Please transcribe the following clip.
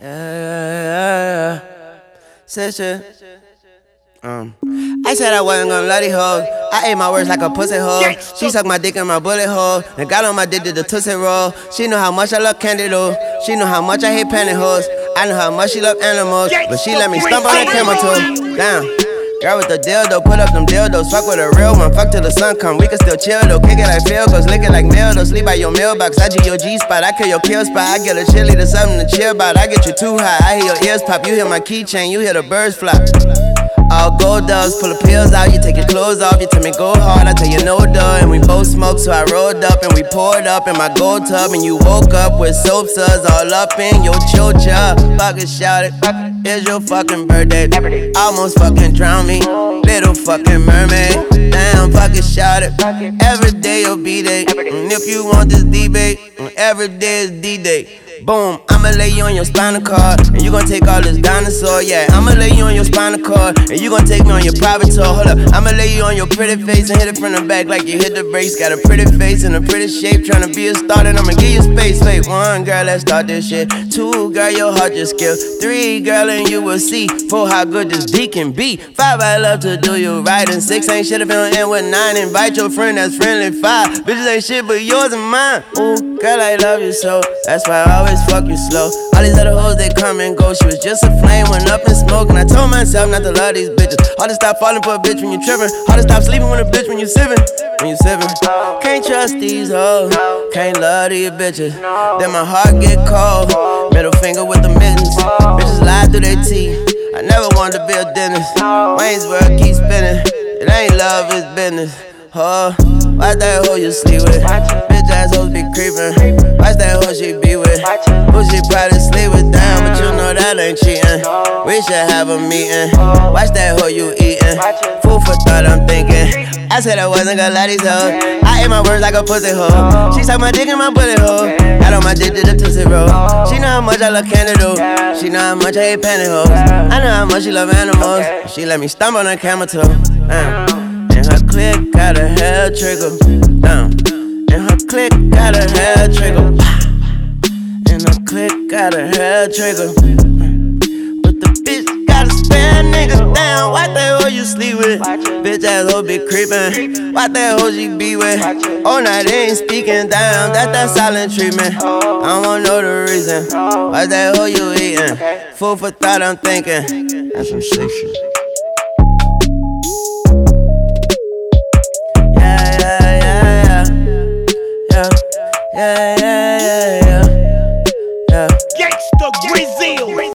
Yeah. Said shit. I said I wasn't gonna love these hoes. I ate my words like a pussy hole. She sucked my dick in my bullet hole. And got on my dick did the Tootsie Roll. She know how much I love candy though. She know how much I hate pantyhose. I know how much she love animals, but she let me stump on that camel toe. Damn. Girl with the dildo, put up them dildos. Fuck with a real one, fuck till the sun come. We can still chill though, kick it like field goals, lick it like mail though. Sleep by your mailbox, I G your G spot, I kill your kill spot. I get a chili to something to chill about. I get you too high, I hear your ears pop. You hear my keychain, you hear the birds flop. All gold doves, pull the pills out, you take your clothes off. You tell me go hard, I tell you no duh. And we both smoked, so I rolled up and we poured up in my gold tub. And you woke up with soap suds all up in your chocha. Fucking shout it, it's your fucking birthday. Almost fucking drown me, little fucking mermaid. Damn, fucking shout it, every day your B-day. And if you want this debate, every day is D-Day. Boom, I'ma lay you on your spinal cord, and you gon' take all this dinosaur, yeah. I'ma lay you on your spinal cord, and you gon' take me on your private tour. Hold up, I'ma lay you on your pretty face and hit it from the back like you hit the brakes. Got a pretty face and a pretty shape, tryna be a star, then I'ma give you space. Wait, 1, girl, let's start this shit. 2, girl, your heart just skill. 3, girl, and you will see. 4, how good this D can be. 5, I love to do you right. And 6, ain't shit if it don't end with 9. Invite your friend that's friendly. 5, bitches ain't shit but yours and mine. Ooh, girl, I love you so, that's why I always fuck you slow. All these other hoes, they come and go. She was just a flame, went up in smoke. And I told myself not to love these bitches. Hard to stop falling for a bitch when you trippin'. Hard to stop sleeping with a bitch when you sippin'. Can't trust these hoes, can't love these bitches. Then my heart get cold, middle finger with the mittens. Bitches lie through their teeth, I never wanted to be a dentist. Wayne's World keep spinning, it ain't love, it's business. Oh, watch that hoe you sleep with. Bitch ass hoes be creepin'. Watch that hoe she be with. Who she probably sleep with, damn, but you know that ain't cheatin'. We should have a meeting. Watch that hoe you eatin'. Food for thought, I'm thinking. I said I wasn't gonna lie these hoes. I ate my words like a pussy hoe. She sucked my dick in my bullet hole. Got on my dick did the Tootsie Roll. She know how much I love candy though. She know how much I hate pantyhose. I know how much she love animals. She let me stumble on a camel toe. And her click got a hair trigger. And her click got a hair trigger. And her click got a hair trigger. But the bitch got a spare nigga down. What the hell you sleep with? Bitch ass hoe be creepin'. What the hell she be with? Oh, now they ain't speaking down. That's that silent treatment. I don't wanna know the reason. What the hell you eatin'? Food for thought, I'm thinking. That's some sick shit. Yeah.